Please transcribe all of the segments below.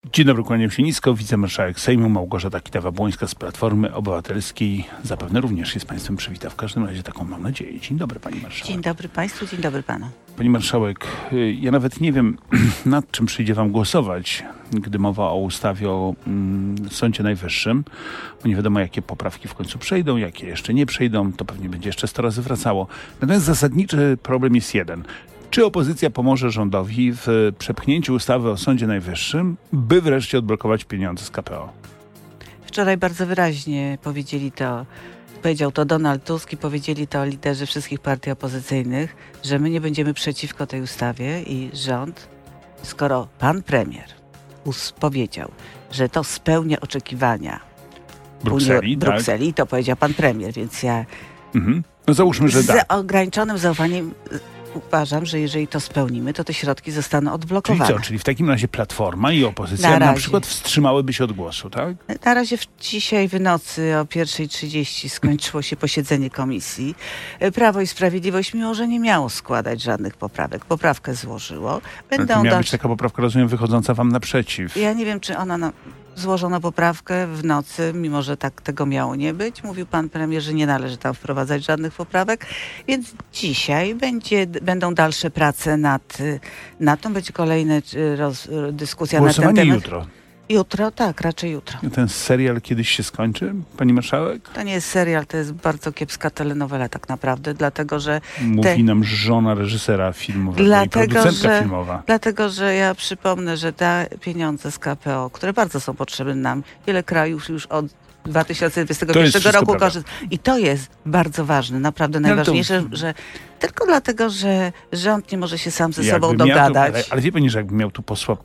Dzień dobry, kłaniam się nisko. Wicemarszałek Sejmu Małgorzata Kidawa-Błońska z Platformy Obywatelskiej zapewne również się z Państwem przywita. W każdym razie taką mam nadzieję. Dzień dobry, Pani Marszałek. Dzień dobry Państwu, dzień dobry Panu. Pani Marszałek, ja nawet nie wiem, nad czym przyjdzie Wam głosować, gdy mowa o ustawie o Sądzie Najwyższym, bo nie wiadomo, jakie poprawki w końcu przejdą, jakie jeszcze nie przejdą. To pewnie będzie jeszcze 100 razy wracało. Natomiast zasadniczy problem jest jeden. Czy opozycja pomoże rządowi w przepchnięciu ustawy o Sądzie Najwyższym, by wreszcie odblokować pieniądze z KPO? Wczoraj bardzo wyraźnie powiedział to Donald Tusk i powiedzieli to liderzy wszystkich partii opozycyjnych, że my nie będziemy przeciwko tej ustawie i rząd, skoro pan premier powiedział, że to spełnia oczekiwania Brukseli, to powiedział pan premier, więc ja No załóżmy, że z ograniczonym zaufaniem uważam, że jeżeli to spełnimy, to te środki zostaną odblokowane. Czyli co? Czyli w takim razie Platforma i opozycja na przykład wstrzymałyby się od głosu, tak? Na razie dzisiaj w nocy o 1:30 skończyło się posiedzenie komisji. Prawo i Sprawiedliwość, mimo że nie miało składać żadnych poprawek, poprawkę złożyło. To miała być taka poprawka, rozumiem, wychodząca wam naprzeciw. Ja nie wiem, czy ona złożono poprawkę w nocy, mimo że tak tego miało nie być. Mówił pan premier, że nie należy tam wprowadzać żadnych poprawek, więc dzisiaj będą dalsze prace nad tą, będzie kolejna dyskusja na ten temat. Głosowanie jutro. Jutro, tak, raczej jutro. Ten serial kiedyś się skończy, Pani Marszałek? To nie jest serial, to jest bardzo kiepska telenowela tak naprawdę, dlatego że... Mówi nam żona reżysera filmowego i producentka filmowa. Dlatego, że ja przypomnę, że te pieniądze z KPO, które bardzo są potrzebne nam, wiele krajów już od 2021 roku korzysta. I to jest bardzo ważne, naprawdę najważniejsze, że tylko dlatego, że rząd nie może się sam ze sobą dogadać. Ale wie pani, że jakby miał tu posła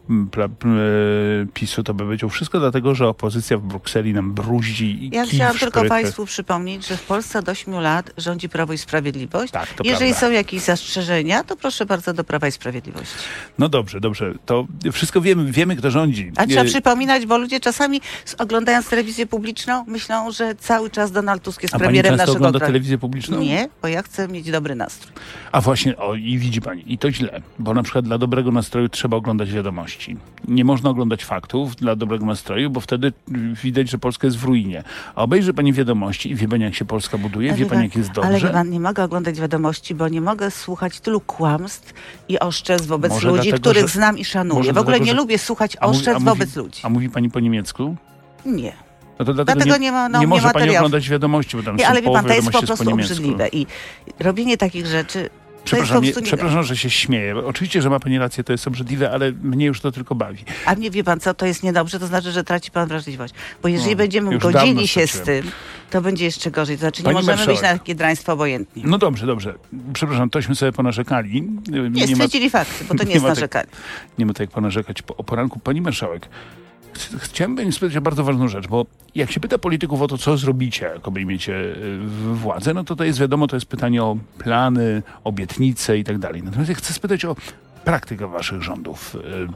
PiS-u, to by powiedział wszystko dlatego, że opozycja w Brukseli nam bruździ. Ja chciałam tylko Państwu przypomnieć, że w Polsce od 8 lat rządzi Prawo i Sprawiedliwość. Tak, to jeżeli prawda. są jakieś zastrzeżenia, to proszę bardzo do Prawa i Sprawiedliwości. No dobrze. To wszystko wiemy kto rządzi. A trzeba przypominać, bo ludzie czasami oglądając telewizję publiczną myślą, że cały czas Donald Tusk jest premierem naszego kraju. Ogląda telewizję publiczną? Nie, bo ja chcę mieć dobry nastrój. A właśnie, i widzi pani, i to źle, bo na przykład dla dobrego nastroju trzeba oglądać wiadomości. Nie można oglądać faktów dla dobrego nastroju, bo wtedy widać, że Polska jest w ruinie. A obejrzy pani wiadomości i wie pani, jak się Polska buduje, wie pani, jak jest dobrze. Ale pan, nie mogę oglądać wiadomości, bo nie mogę słuchać tylu kłamstw i oszczerstw wobec ludzi, których znam i szanuję. W ogóle nie lubię słuchać oszczerstw wobec ludzi. A mówi pani po niemiecku? Nie. No to dlatego nie może pani oglądać wiadomości, bo tam są ale wie pan, to jest po prostu po obrzydliwe. I robienie takich rzeczy... Przepraszam, że się śmieję. Oczywiście, że ma pani rację, to jest obrzydliwe, ale mnie już to tylko bawi. A nie wie pan co, to jest niedobrze, to znaczy, że traci pan wrażliwość. Bo jeżeli będziemy godzili się z tym, to będzie jeszcze gorzej. To znaczy, nie możemy być na takie draństwo obojętni. No dobrze. Przepraszam, tośmy sobie ponarzekali. Nie stwierdzili fakty, bo to nie jest narzekanie. Nie ma tak jak ponarzekać o poranku. Pani Marszałek, chciałem pani spytać o bardzo ważną rzecz, bo jak się pyta polityków o to, co zrobicie, jak obejmiecie władzę, no to jest wiadomo, to jest pytanie o plany, obietnice i tak dalej. Natomiast ja chcę spytać o praktykę waszych rządów.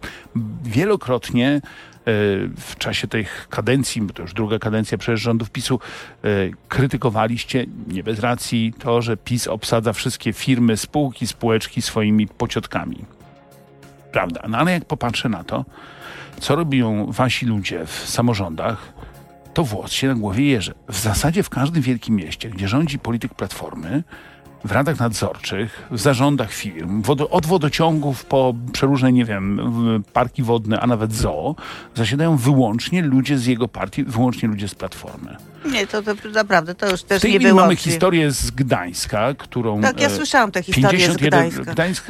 Wielokrotnie w czasie tej kadencji, bo to już druga kadencja przecież rządów PiS-u, krytykowaliście, nie bez racji, to, że PiS obsadza wszystkie firmy, spółki, spółeczki swoimi pociotkami. Prawda. No ale jak popatrzę na to, co robią wasi ludzie w samorządach, to włos się na głowie jeży. W zasadzie w każdym wielkim mieście, gdzie rządzi polityk Platformy, w radach nadzorczych, w zarządach firm, od wodociągów po przeróżne, nie wiem, parki wodne, a nawet zoo, zasiadają wyłącznie ludzie z jego partii, wyłącznie ludzie z Platformy. Nie, to naprawdę, to już też nie było. W tej chwili mamy historię z Gdańska, którą... Tak, ja słyszałam tę historię z Gdańska.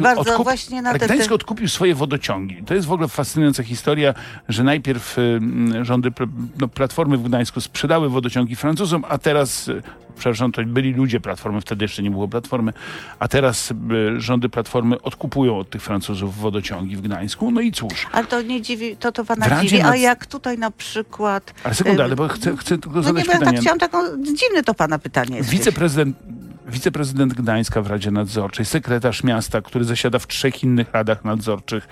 Gdańsk odkupił swoje wodociągi. To jest w ogóle fascynująca historia, że najpierw rządy Platformy w Gdańsku sprzedały wodociągi Francuzom, a teraz... Przepraszam, to byli ludzie Platformy, wtedy jeszcze nie było Platformy, a teraz rządy Platformy odkupują od tych Francuzów wodociągi w Gdańsku. No i cóż. Ale to nie dziwi, to pana dziwi, a jak tutaj na przykład... Ale sekundę, ale bo chcę tylko zadać pytanie. Tak chciałam dziwne to pana pytanie jest. Wiceprezydent Gdańska w Radzie Nadzorczej, sekretarz miasta, który zasiada w 3 innych radach nadzorczych,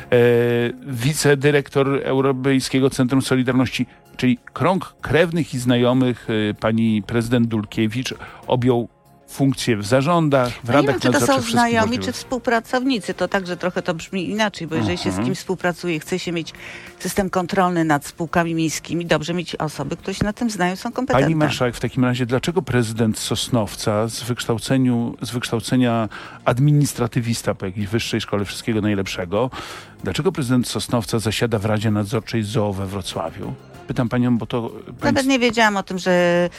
wicedyrektor Europejskiego Centrum Solidarności, czyli krąg krewnych i znajomych pani prezydent Dulkiewicz objął funkcje w zarządach, w No nie radach wiem, czy to nadzorczych. są wszystkich znajomi, możliwych. czy współpracownicy. To także trochę to brzmi inaczej, bo jeżeli się z kimś współpracuje, chce się mieć system kontrolny nad spółkami miejskimi, dobrze mieć osoby, które się na tym znają, są kompetentne. Pani marszałek, w takim razie dlaczego prezydent Sosnowca z wykształcenia administratywista po jakiejś wyższej szkole wszystkiego najlepszego, dlaczego prezydent Sosnowca zasiada w Radzie Nadzorczej ZOO we Wrocławiu? Pytam panią, bo to... Nawet nie wiedziałam o tym, że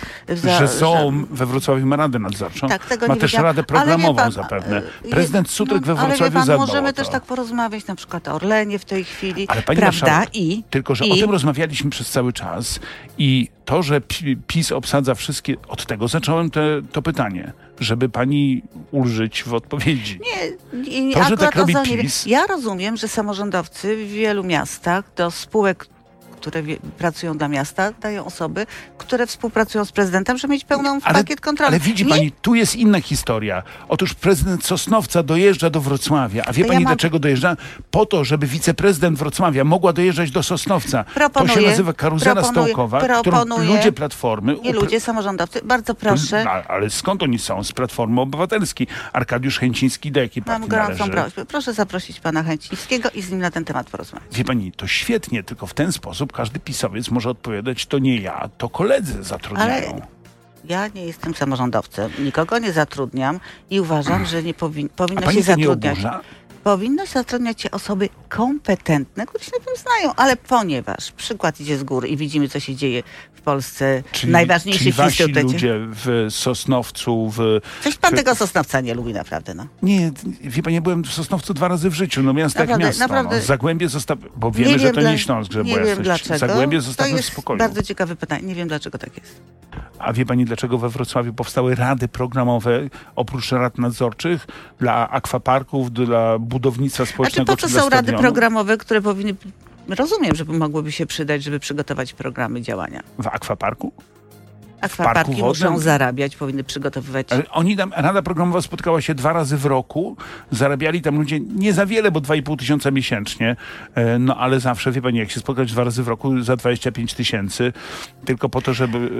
ZOO we Wrocławiu ma Radę Nadzorczą. Tak, tego ma nie też wiedziałam. Radę Ale wie programową pan, zapewne. Prezydent Sutrek we ale wie Wrocławiu pan, zadbał możemy o to. też tak porozmawiać na przykład o Orlenie w tej chwili. Ale pani prawda? marszałek, I tylko, że o tym rozmawialiśmy przez cały czas i to, że PiS obsadza wszystkie... Od tego zacząłem to pytanie, żeby pani ulżyć w odpowiedzi. Nie, To, że tak robi nie wiem. PiS... Ja rozumiem, że samorządowcy w wielu miastach do spółek, które pracują dla miasta, dają osoby, które współpracują z prezydentem, żeby mieć pełną pakiet kontrolny. Ale widzi pani, tu jest inna historia. Otóż prezydent Sosnowca dojeżdża do Wrocławia. A wie pani dlaczego dojeżdża? Po to, żeby wiceprezydent Wrocławia mogła dojeżdżać do Sosnowca. To się nazywa karuzela stołkowa, którą ludzie Platformy... Nie ludzie, samorządowcy. Bardzo proszę. Ale skąd oni są? Z Platformy Obywatelskiej. Arkadiusz Chęciński do jakiej partii należy? Mam gorącą prośbę. Proszę zaprosić pana Chęcińskiego i z nim na ten temat porozmawiać. Wie pani, to świetnie, tylko w ten sposób każdy pisowiec może odpowiadać, to nie ja, to koledzy zatrudniają. Ale ja nie jestem samorządowcem, nikogo nie zatrudniam i uważam, że nie powinno się zatrudniać. Powinno zatrudniać się osoby kompetentne, które się na tym znają, ale ponieważ przykład idzie z góry i widzimy, co się dzieje w Polsce, w najważniejszych instytutach. Czyli ludzie w Sosnowcu, Coś pan tego Sosnowca nie lubi naprawdę, no. Nie, wie pani, ja byłem w Sosnowcu 2 razy w życiu, no miasto jak miasto. Naprawdę. No. Zagłębie zostawmy, bo wiemy, że to nie Śląsk, że nie wiem dlaczego. Zagłębie zostawmy w spokoju. To jest bardzo ciekawe pytanie, nie wiem dlaczego tak jest. A wie pani, dlaczego we Wrocławiu powstały rady programowe, oprócz rad nadzorczych, dla akwaparków, dla budownictwa społecznego? Po co są rady programowe, które powinny... Rozumiem, że mogłyby się przydać, żeby przygotować programy działania. W akwaparku? Akwaparki muszą zarabiać, powinny przygotowywać... Ale Rada Programowa spotkała się 2 razy w roku, zarabiali tam ludzie nie za wiele, bo 2,5 tysiąca miesięcznie, no ale zawsze, wie pani, jak się spotkać 2 razy w roku za 25 tysięcy, tylko po to,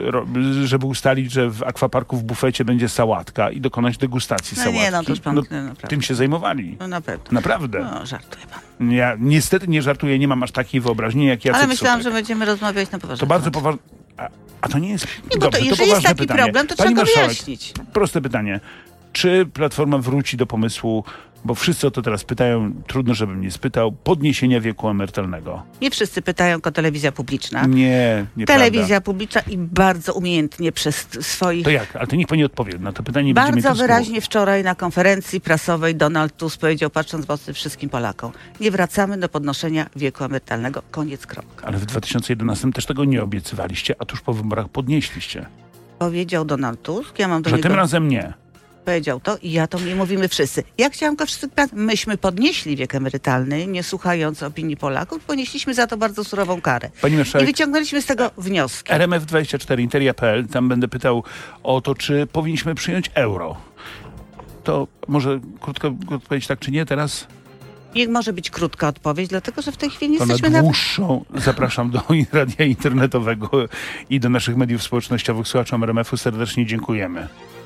żeby ustalić, że w akwaparku w bufecie będzie sałatka i dokonać degustacji sałatki. Nie, no to już pan... Tym się zajmowali. No naprawdę. Naprawdę. No, żartuje pan. Ja niestety nie żartuję, nie mam aż takiej wyobraźni jak Jacek Ale myślałam, Sutek. że będziemy rozmawiać na poważnie. To bardzo poważne. A to nie jest... Nie, bo jeżeli jest taki pytanie. Problem, to Pani trzeba go marszałek, wyjaśnić. Proste pytanie. Czy Platforma wróci do pomysłu, bo wszyscy o to teraz pytają, trudno, żebym nie spytał, podniesienia wieku emerytalnego? Nie wszyscy pytają, tylko telewizja publiczna. Nie telewizja publiczna i bardzo umiejętnie przez swoich... To jak? Ale to niech pani odpowie na to pytanie. Bardzo wyraźnie wczoraj na konferencji prasowej Donald Tusk powiedział, patrząc w oczy wszystkim Polakom, nie wracamy do podnoszenia wieku emerytalnego. Koniec, kropka. Ale w 2011 też tego nie obiecywaliście, a tuż po wyborach podnieśliście. Powiedział Donald Tusk, ja mam do niego... niego... tym razem nie. Powiedział to i ja to nie mówimy wszyscy. Ja chciałam go wszyscy... Myśmy podnieśli wiek emerytalny, nie słuchając opinii Polaków, ponieśliśmy za to bardzo surową karę. Pani marszałek, i wyciągnęliśmy z tego wnioski. RMF24, Interia.pl, tam będę pytał o to, czy powinniśmy przyjąć euro. To może krótko odpowiedzieć tak czy nie teraz? Nie może być krótka odpowiedź, dlatego że w tej chwili nie jesteśmy na dłuższą zapraszam do radia internetowego i do naszych mediów społecznościowych. Słuchaczom RMF-u serdecznie dziękujemy.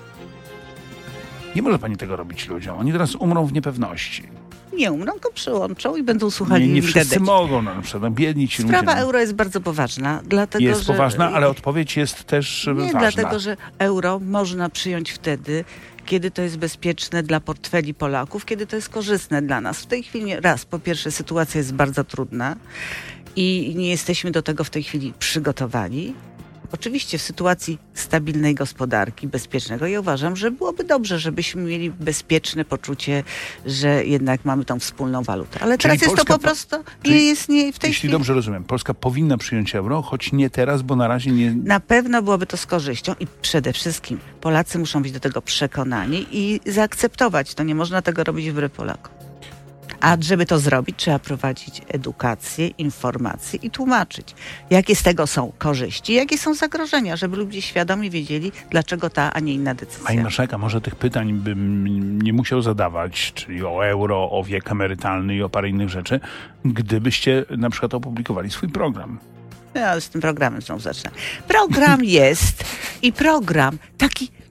Nie może pani tego robić ludziom. Oni teraz umrą w niepewności. Nie umrą, go przyłączą i będą słuchali. Nie wszyscy mogą, na przykład biedni ci ludzie. Sprawa euro jest bardzo poważna. Dlatego, jest poważna, ale odpowiedź jest też ważna. Dlatego, że euro można przyjąć wtedy, kiedy to jest bezpieczne dla portfeli Polaków, kiedy to jest korzystne dla nas. W tej chwili po pierwsze sytuacja jest bardzo trudna i nie jesteśmy do tego w tej chwili przygotowani. Oczywiście w sytuacji stabilnej gospodarki, bezpiecznego, ja uważam, że byłoby dobrze, żebyśmy mieli bezpieczne poczucie, że jednak mamy tą wspólną walutę. Ale teraz jest to po prostu nie w tej chwili. Jeśli dobrze rozumiem, Polska powinna przyjąć euro, choć nie teraz, bo na razie nie... Na pewno byłoby to z korzyścią i przede wszystkim Polacy muszą być do tego przekonani i zaakceptować. To nie można tego robić wbrew Polakom. A żeby to zrobić, trzeba prowadzić edukację, informacje i tłumaczyć, jakie z tego są korzyści, jakie są zagrożenia, żeby ludzie świadomie wiedzieli, dlaczego ta, a nie inna decyzja. Pani marszałek, a może tych pytań bym nie musiał zadawać, czyli o euro, o wiek emerytalny i o parę innych rzeczy, gdybyście na przykład opublikowali swój program. Ja z tym programem znowu zacznę. Program jest i program taki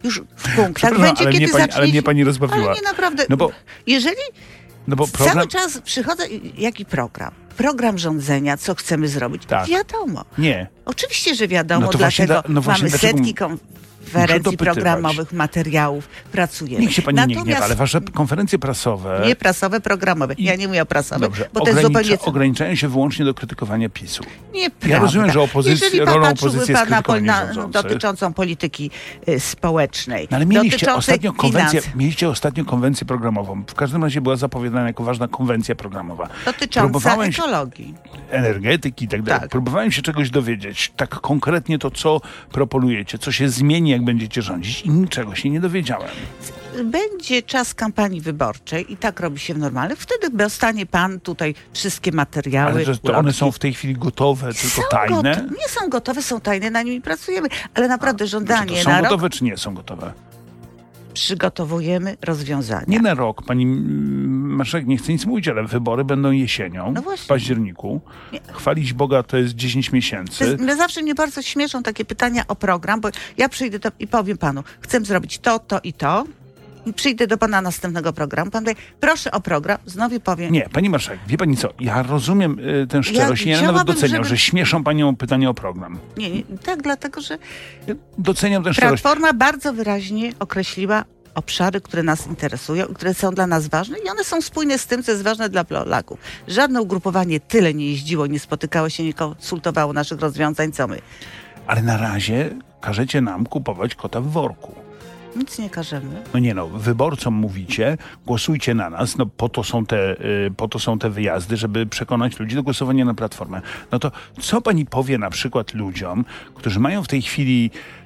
już w punktach Przepraszam, będzie, ale kiedy mnie pani, zacznie ale mnie się... pani rozbawiła. Ale nie naprawdę. No bo, Jeżeli no bo program... cały czas przychodzę, jaki program? Program rządzenia, co chcemy zrobić? Tak. Wiadomo. Nie. Oczywiście, że wiadomo, No to dlatego właśnie mamy dlaczego setki konferencji dopytywać? programowych, materiałów, pracujemy. Niech się pani nie gniewa, ale wasze konferencje prasowe... Nie prasowe, programowe. Ja nie mówię o prasowych, Dobrze, bo to jest zupełnie... ograniczają się wyłącznie do krytykowania PiS-u. Nieprawda. Ja rozumiem, że Jeżeli pan rolą patrzyłby opozycji jest pan na krytykowanie rządzących. dotyczącą polityki społecznej, No ale mieliście dotyczącej ostatnio konwencję programową. W każdym razie była zapowiadana jako ważna konwencja programowa. dotycząca ekologii. Energetyki i tak dalej. Tak. Próbowałem się czegoś dowiedzieć. Tak konkretnie to, co proponujecie, co się zmieni, jak będziecie rządzić i niczego się nie dowiedziałem. Będzie czas kampanii wyborczej i tak robi się w normalnych. Wtedy dostanie pan tutaj wszystkie materiały. Ale że to one są w tej chwili gotowe, tylko tajne? Nie są gotowe, są tajne, na nimi pracujemy. Ale naprawdę żądanie Czy to na są rok gotowe, czy nie są gotowe? przygotowujemy rozwiązania. Nie na rok. Pani marszałek nie chce nic mówić, ale wybory będą jesienią, No właśnie. w październiku. Nie. Chwalić Boga to jest 10 miesięcy. Mnie zawsze mnie bardzo śmieszą takie pytania o program, bo ja przyjdę i powiem panu, chcę zrobić to, to i to. I przyjdę do pana następnego programu. Pan mówi, proszę o program. Znowu powiem. Nie, pani marszałek, wie pani co, ja rozumiem tę szczerość, ja nawet chciałabym, doceniam, żeby- że śmieszą panią pytania o program. Nie, tak, dlatego że Ja doceniam tę szczerość. Platforma bardzo wyraźnie określiła obszary, które nas interesują i które są dla nas ważne i one są spójne z tym, co jest ważne dla Polaków. Żadne ugrupowanie tyle nie jeździło, nie spotykało się, nie konsultowało naszych rozwiązań, co my. Ale na razie każecie nam kupować kota w worku. Nic nie każemy. No nie no, wyborcom mówicie, głosujcie na nas, no po to są te wyjazdy, żeby przekonać ludzi do głosowania na Platformę. No to co pani powie na przykład ludziom, którzy mają w tej chwili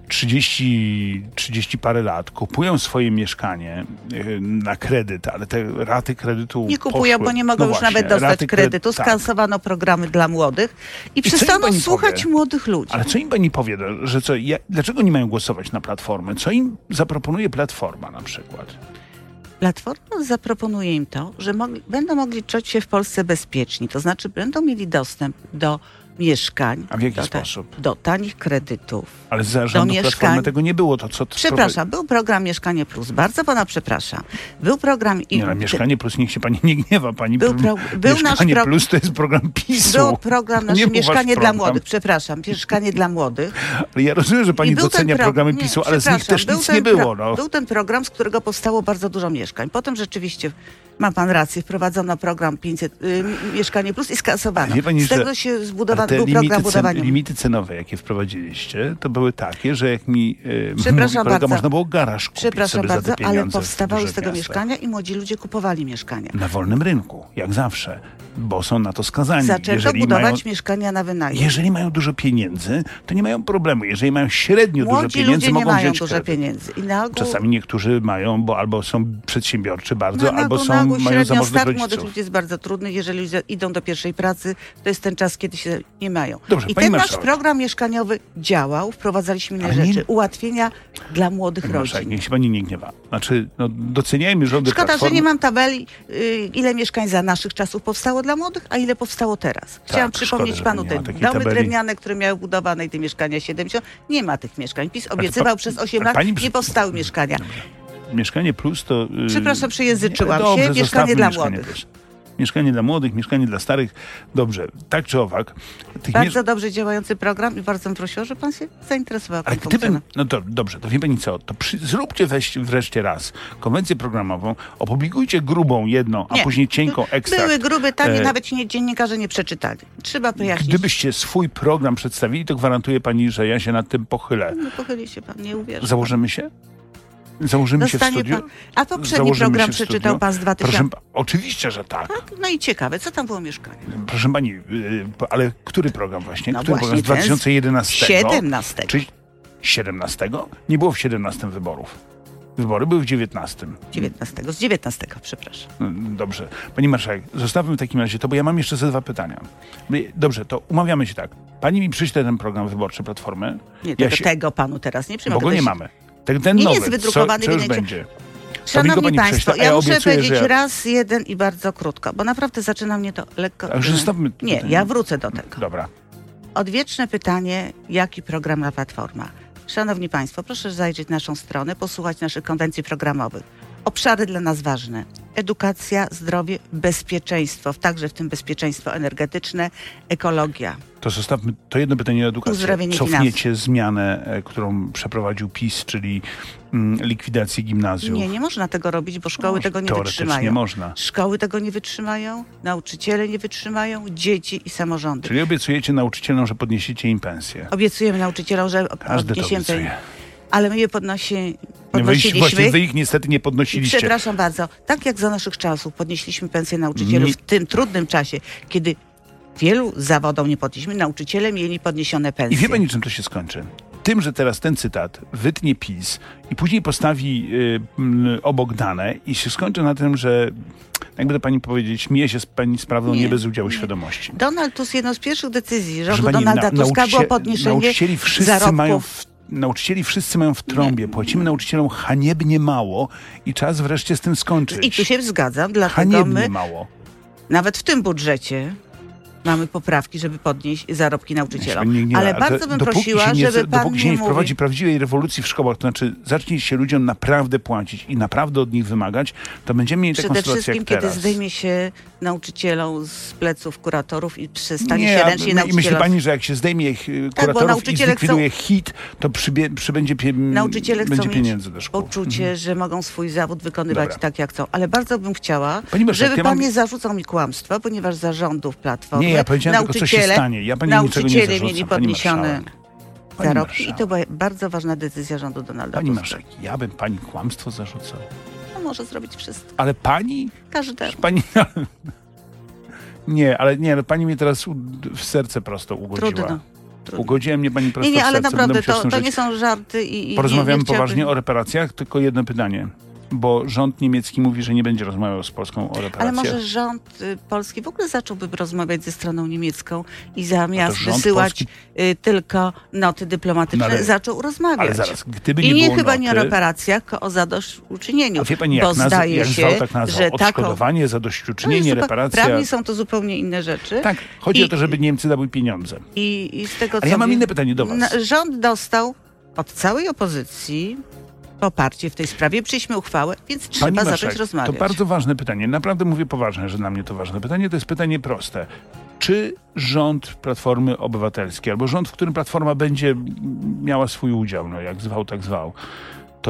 30 parę lat, kupują swoje mieszkanie na kredyt, ale te raty kredytu Nie kupują, poszły. bo nie mogą No już właśnie, nawet dostać raty kredytu. tak. Skasowano programy dla młodych i co im przestaną pani słuchać powie? młodych ludzi. Ale co im pani powie, że co, dlaczego nie mają głosować na Platformę? Co im zaproponuje Platforma na przykład? Platforma zaproponuje im to, że będą mogli czuć się w Polsce bezpieczni. To znaczy będą mieli dostęp do mieszkań. A w jaki sposób? Do tanich kredytów. Ale za rządu mieszkań. Platformy tego nie było. To co? Przepraszam, był program Mieszkanie Plus. Bardzo pana przepraszam. Był program... Nie, no, Mieszkanie Plus, niech się pani nie gniewa. Pani Był Mieszkanie nasz Plus to jest program PiS-u. Był program nasz Nie był wasz Mieszkanie dla program. młodych. Przepraszam, Mieszkanie dla młodych. Ale ja rozumiem, że pani I był docenia ten programy nie, PiS-u, ale z nich przepraszam, też był nic ten nie było. No. Był ten program, z którego powstało bardzo dużo mieszkań. Potem rzeczywiście, ma pan rację, wprowadzono program 500, Mieszkanie Plus i skasowano. Wie pani, z tego że- się Ale te był program budowania. limity cenowe, jakie wprowadziliście, to były takie, że jak mi Przepraszam kolega, bardzo. można było garaż kupić Przepraszam sobie za bardzo, te pieniądze ale powstawały w z dużych tego miastach. mieszkania i młodzi ludzie kupowali mieszkania. Na wolnym rynku, jak zawsze, bo są na to skazani. Zaczęto budować mieszkania na wynajem. Jeżeli mają dużo pieniędzy, to nie mają problemu. Jeżeli mają średnio dużo Młodzi pieniędzy, ludzie nie mogą mają wziąć dużo kredyt. pieniędzy. I na ogół, Czasami niektórzy mają, bo albo są przedsiębiorczy bardzo, na albo ogół, są, na ogół mają średnio zamożnych start rodziców. młodych ludzi jest bardzo trudny. Jeżeli ludzie idą do pierwszej pracy, to jest ten czas, kiedy się nie mają. Dobrze, I pani ten nasz marszałek. program mieszkaniowy działał, wprowadzaliśmy inne Ale nie- rzeczy. Ułatwienia dla młodych Pani marszałek, rodzin. niech się pani nie gniewa. Znaczy, no, doceniajmy rządy Szkoda, Platformy. że nie mam tabeli, ile mieszkań za naszych czasów powstało dla młodych, a ile powstało teraz. Chciałam Tak, przypomnieć szkoda, że panu nie te ma takiej domy tabeli. drewniane, które miały budowane i te mieszkania 70. Nie ma tych mieszkań. PiS obiecywał przez 8 lat, pani- nie powstały mieszkania. Mieszkanie Plus to... Przepraszam, przejęzyczyłam Dobrze, się. Mieszkanie zostawmy dla Mieszkanie młodych. Plus. Mieszkanie dla młodych, mieszkanie dla starych. Dobrze, tak czy owak. Tych Bardzo dobrze działający program i bardzo bym prosiła, żeby pan się zainteresował. Ale tą gdybym, funkcją. no to dobrze, to wie pani co, to zróbcie wreszcie raz konwencję programową, opublikujcie grubą jedną, a Nie. później cienką ekstrakt. Były grube, tanie, E, nawet dziennikarze nie przeczytali. Trzeba wyjaśnić. Gdybyście swój program przedstawili, to gwarantuję pani, że ja się nad tym pochylę. No pochyli się pan, nie uwierzy. Założymy się? Założymy się w Dostanie studiu? pan. A poprzedni Założymy program się w przeczytał studiu? pan z 2000. Oczywiście, że tak. No i ciekawe, co tam było mieszkanie? Proszę pani, ale który program właśnie? No Który program? Z właśnie ten z 2011? 17. Czy 17? Nie było w 17 wyborów. Wybory były w 19. 19. Z 19, przepraszam. Dobrze. Pani marszałek, zostawmy w takim razie to, bo ja mam jeszcze ze dwa pytania. Dobrze, to umawiamy się tak. Pani mi przyśle ten program wyborczy Platformy. Nie, Ja tego panu teraz nie przyjmę. Bo go nie mamy. Ten Nie nowy, jest wydrukowany co już w internecie. będzie? Szanowni pani Państwo, prześle, a ja ja muszę obiecuję, powiedzieć że ja- raz, jeden i bardzo krótko, bo naprawdę zaczyna mnie to lekko... A już zostawmy... Nie, ja wrócę do tego. Dobra. Odwieczne pytanie, jaki program na Platforma? Szanowni Państwo, proszę zajrzeć na naszą stronę, posłuchać naszych konwencji programowych. Obszary dla nas ważne. Edukacja, zdrowie, bezpieczeństwo, także w tym bezpieczeństwo energetyczne, ekologia. To zostawmy to jedno pytanie o edukację. Uzdrowienie Cofniecie finansów. zmianę, którą przeprowadził PiS, czyli likwidację gimnazjów. Nie można tego robić, bo szkoły tego nie Teoretycznie wytrzymają. można. Szkoły tego nie wytrzymają, nauczyciele nie wytrzymają, dzieci i samorządy. Czyli obiecujecie nauczycielom, że podniesiecie im pensję. Obiecujemy nauczycielom, że Każdy to podniesiemy, obiecuje. ale my je Właśnie podnosiliśmy. wy ich niestety nie podnosiliście. Przepraszam bardzo, tak jak za naszych czasów podnieśliśmy pensję nauczycielów w tym trudnym czasie, kiedy wielu zawodom nie podnieśliśmy, nauczyciele mieli podniesione pensje. I wie pani, czym to się skończy? Tym, że teraz ten cytat wytnie PiS i później postawi obok dane i się skończy na tym, że jakby to pani powiedzieć, śmieje się z pani sprawą nie bez udziału świadomości. Donald Tusk, jedną z pierwszych decyzji Proszę rządu pani, Donalda Tuska było podniesienie nauczycieli wszyscy mają w trąbie. Płacimy nauczycielom haniebnie mało i czas wreszcie z tym skończyć. I tu się zgadzam, dlatego Haniebnie my mało. nawet w tym budżecie mamy poprawki, żeby podnieść zarobki nauczycielom. Nie, ale bardzo bym prosiła, żeby pan dopóki się nie mówił. wprowadzi prawdziwej rewolucji w szkołach, to znaczy zacznie się ludziom naprawdę płacić i naprawdę od nich wymagać, to będziemy mieli taką Przede sytuację wszystkim, jak teraz. kiedy zdejmie się nauczycielom z pleców kuratorów i przestanie się ręcznie myśli nauczycielom. pani, że jak się zdejmie kuratorów i zlikwiduje HIT, to przybędzie Nauczyciele chcą będzie mieć pieniędzy do szkół. poczucie, że mogą swój zawód wykonywać Dobra. tak, jak chcą. Ale bardzo bym chciała, Pani marszałek, żeby ja pan mam- nie zarzucał mi kłamstwa, ponieważ za rządów Platformy Nie, ja powiedziałem tylko, co się stanie. Ja pani niczego nie nauczyciele zarzucam, mieli pani podniesione marszałek. Pani zarobki i marszałek. to była bardzo ważna decyzja rządu Donalda Pani Tuska. marszałek, ja bym pani kłamstwo zarzucał. No, może zrobić wszystko. Ale pani? Każdemu. Pani... Nie, pani mnie teraz w serce prosto ugodziła. Trudno. Ugodziła mnie pani prosto Nie, w ale serce. naprawdę, Będę musiał z tym to żyć. nie są żarty i Porozmawiamy nie chciałabym- poważnie o reparacjach, tylko jedno pytanie. Bo rząd niemiecki mówi, że nie będzie rozmawiał z Polską o reparacjach. Ale może rząd polski w ogóle zacząłby rozmawiać ze stroną niemiecką i zamiast rząd wysyłać polski- tylko noty dyplomatyczne, No ale- zaczął rozmawiać. Ale zaraz, gdyby I nie nie było chyba noty, nie o reparacjach, tylko o zadośćuczynieniu. a wie pani, bo jak zdaje się, zwał, tak nazwał, że taką... odszkodowanie, zadośćuczynienie, reparacja. Prawnie są to zupełnie inne rzeczy. Tak, chodzi o to, żeby Niemcy dały pieniądze. I z tego, Ale ja mam wiem, inne pytanie do was. Rząd dostał od całej opozycji poparcie w tej sprawie, przyjęliśmy uchwałę, więc trzeba Pani zacząć marszałek, rozmawiać. to bardzo ważne pytanie. Naprawdę mówię poważnie, że dla mnie to ważne pytanie. To jest pytanie proste. Czy rząd Platformy Obywatelskiej, albo rząd, w którym Platforma będzie miała swój udział, no jak zwał, tak zwał, to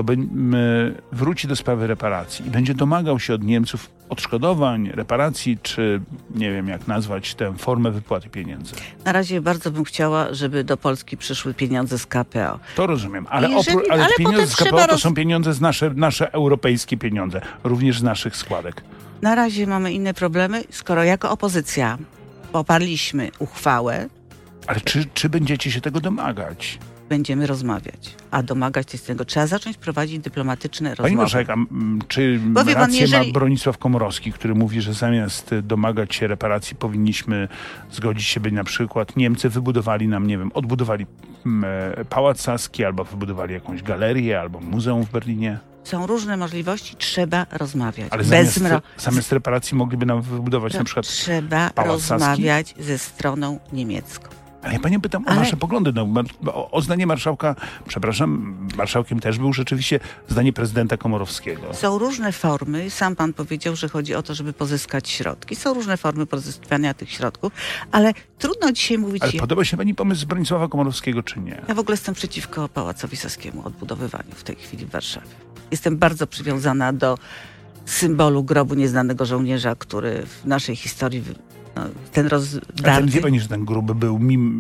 wróci do sprawy reparacji i będzie domagał się od Niemców odszkodowań, reparacji, czy nie wiem jak nazwać tę formę wypłaty pieniędzy. Na razie bardzo bym chciała, żeby do Polski przyszły pieniądze z KPO. To rozumiem, ale, Jeżeli- ale ale pieniądze potem z KPO trzeba to są pieniądze z nasze europejskie pieniądze, również z naszych składek. Na razie mamy inne problemy, skoro jako opozycja poparliśmy uchwałę, Ale czy będziecie się tego domagać? będziemy rozmawiać. A domagać się z tego trzeba zacząć prowadzić dyplomatyczne rozmowy. Pani marszałek, czy Bo wie pan, rację jeżeli- ma Bronisław Komorowski, który mówi, że zamiast domagać się reparacji powinniśmy zgodzić się, by na przykład Niemcy wybudowali nam, nie wiem, odbudowali Pałac Saski, albo wybudowali jakąś galerię, albo muzeum w Berlinie. Są różne możliwości, trzeba rozmawiać. Ale Bez zamiast reparacji mogliby nam wybudować na przykład... Trzeba Pałac Saski? rozmawiać ze stroną niemiecką. Ale ja panią pytam o Ale- nasze poglądy. No, o zdanie marszałka, przepraszam, marszałkiem też był rzeczywiście zdanie prezydenta Komorowskiego. Są różne formy, sam pan powiedział, że chodzi o to, żeby pozyskać środki. Są różne formy pozyskiwania tych środków, ale trudno dzisiaj mówić... Ale podoba się pani pomysł Bronisława Komorowskiego, czy nie? Ja w ogóle jestem przeciwko Pałacowi Saskiemu, odbudowywaniu w tej chwili w Warszawie. Jestem bardzo przywiązana do symbolu grobu nieznanego żołnierza, który w naszej historii, ten Ale rozdarty... wie pani, że ten gruby był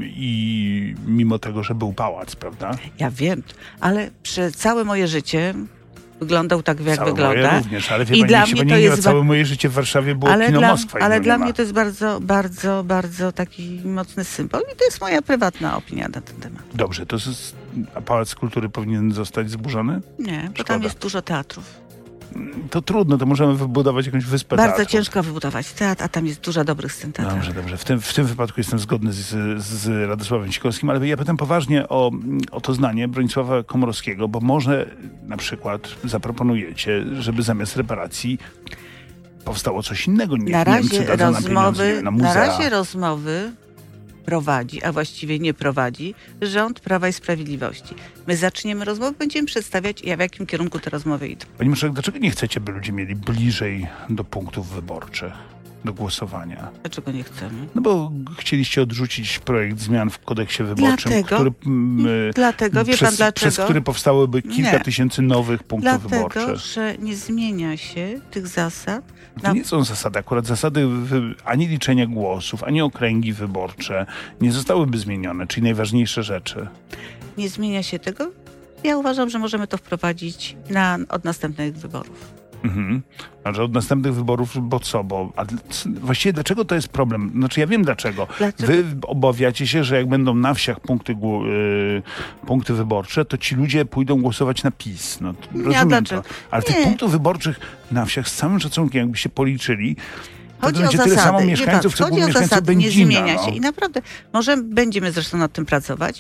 mimo tego, że był pałac, prawda? Ja wiem, ale przez całe moje życie wyglądał tak, jak Całe wygląda. moje również, ale wie I pani, dla jak się mnie pani to nie jest ma, całe moje życie w Warszawie było kino Moskwa. ale i dla nie ma. mnie to jest bardzo, bardzo, bardzo taki mocny symbol i to jest moja prywatna opinia na ten temat. Dobrze, a Pałac Kultury powinien zostać zburzony? Nie, bo Szkoda. tam jest dużo teatrów. To trudno, to możemy wybudować jakąś wyspę Bardzo teatru. ciężko wybudować teatr, a tam jest dużo dobrych scen teatralnych. Dobrze. W tym wypadku jestem zgodny z Radosławem Sikorskim, ale ja pytam poważnie o to zdanie Bronisława Komorowskiego, bo może na przykład zaproponujecie, żeby zamiast reparacji powstało coś innego. Niech Na Niemcy razie dadzą nam pieniądze rozmowy, na na muzea. razie rozmowy prowadzi, a właściwie nie prowadzi, rząd Prawa i Sprawiedliwości. My zaczniemy rozmowę, będziemy przedstawiać, w jakim kierunku te rozmowy idą. Pani marszałek, dlaczego nie chcecie, by ludzie mieli bliżej do punktów wyborczych, do głosowania? Dlaczego nie chcemy? No bo chcieliście odrzucić projekt zmian w kodeksie wyborczym, Dlatego, wie pan dlaczego? Przez który powstałoby kilka tysięcy nowych punktów wyborczych. Dlatego, że nie zmienia się tych zasad. To nie są zasady. Akurat zasady ani liczenia głosów, ani okręgi wyborcze nie zostałyby zmienione, czyli najważniejsze rzeczy. Nie zmienia się tego. Ja uważam, że możemy to wprowadzić od następnych wyborów. Znaczy od następnych wyborów, bo co? Właściwie dlaczego to jest problem? Znaczy ja wiem dlaczego. Wy obawiacie się, że jak będą na wsiach punkty wyborcze, to ci ludzie pójdą głosować na PiS. No, rozumiem to. Ale tych punktów wyborczych na wsiach, z całym szacunkiem, jakby się policzyli, to będzie tyle samo mieszkańców, co pół mieszkańców Będzina. Nie zmienia się i naprawdę, może będziemy zresztą nad tym pracować.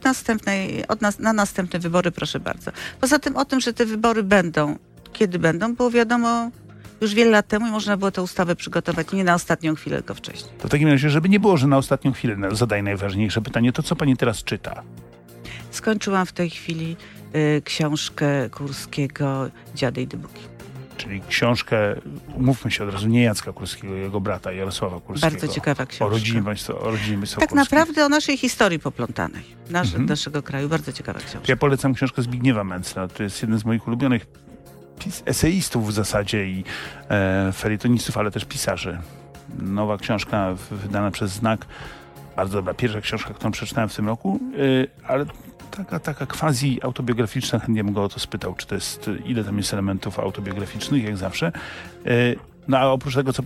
Na następne wybory, proszę bardzo. Poza tym o tym, że te wybory będą, kiedy będą, było wiadomo już wiele lat temu i można było tę ustawę przygotować nie na ostatnią chwilę, tylko wcześniej. To w takim razie, żeby nie było, że na ostatnią chwilę zadaję najważniejsze pytanie, to co pani teraz czyta? Skończyłam w tej chwili książkę Kurskiego Dziady i Dybuki. Czyli książkę, umówmy się od razu, nie Jacka Kurskiego, jego brata Jarosława Kurskiego. Bardzo ciekawa książka. O rodzinie państwa Tak naprawdę o naszej historii poplątanej, naszego kraju. Bardzo ciekawa książka. Ja polecam książkę Zbigniewa Mencla. To jest jeden z moich ulubionych eseistów w zasadzie i felietonistów, ale też pisarzy. Nowa książka wydana przez Znak. Bardzo dobra. Pierwsza książka, którą przeczytałem w tym roku, ale taka quasi autobiograficzna, chętnie bym go o to spytał, czy to jest, ile tam jest elementów autobiograficznych, jak zawsze. No a oprócz tego,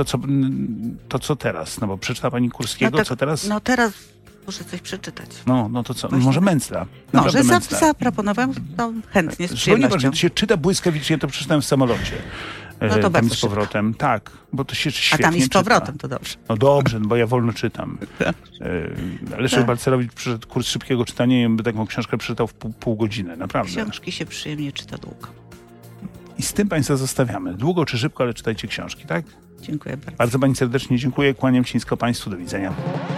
co teraz? No bo przeczyta pani Kurskiego, co teraz? No teraz muszę coś przeczytać. No to co? Właśnie. Może Mencla. Może zaproponowałem, to chętnie, z przyjemnością. To się czyta błyskawicznie, to przeczytałem w samolocie. No to tam z powrotem. Tak, bo to się świetnie czyta. A tam i z powrotem, czyta. to dobrze. No dobrze, bo ja wolno czytam. Leszek Balcerowicz przyszedł kurs szybkiego czytania i by taką książkę przeczytał w pół godziny. Naprawdę. Książki się przyjemnie czyta długo. I z tym państwa zostawiamy. Długo czy szybko, ale czytajcie książki, tak? Dziękuję bardzo. Bardzo pani serdecznie dziękuję. Kłaniam się nisko państwu. Do widzenia.